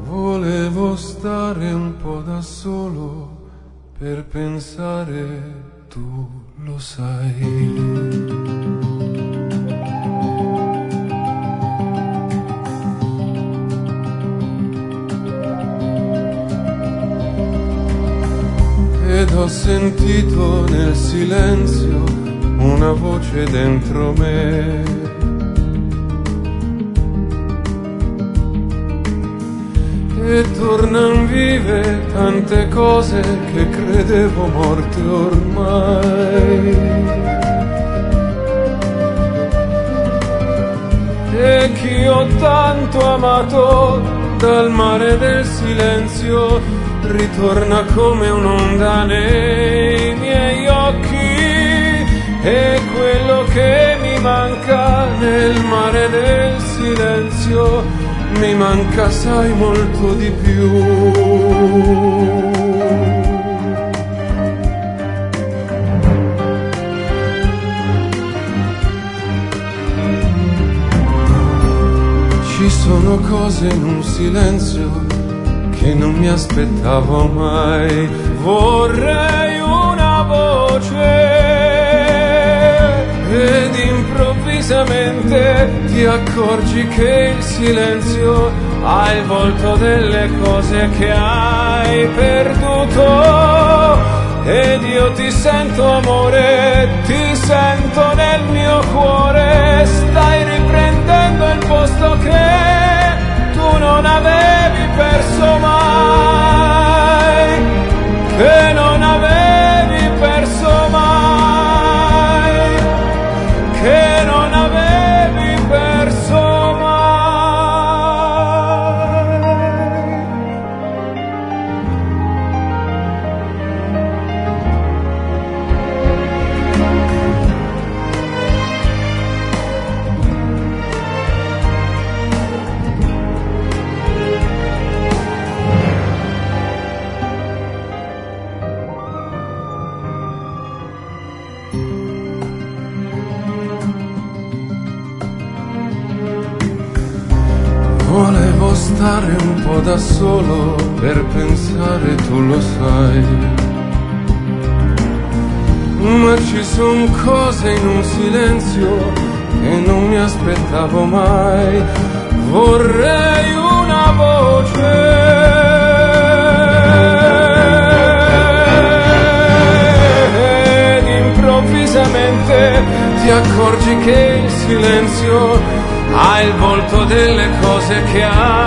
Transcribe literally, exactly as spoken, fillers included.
Volevo stare un po' da solo per pensare, tu lo sai. Ed ho sentito nel silenzio una voce dentro me, e tornan vive tante cose che credevo morte ormai, e chi ho tanto amato dal mare del silenzio ritorna come un'onda nei miei occhi, e quello che mi manca nel mare del silenzio mi manca, sai, molto di più. Ci sono cose in un silenzio che non mi aspettavo mai. Vorrei una voce ed improvvisamente ti accorgi che il silenzio ha il volto delle cose che hai perduto, ed io ti sento amore, ti sento nel mio cuore, stai riprendendo il posto che tu non avevi perso mai, che non avevi perso mai, che non avevi perso Volevo stare un po' da solo per pensare, tu lo sai, ma ci son cose in un silenzio che non mi aspettavo mai. Vorrei una voce ed improvvisamente ti accorgi che il silenzio ha il volto delle cose che hai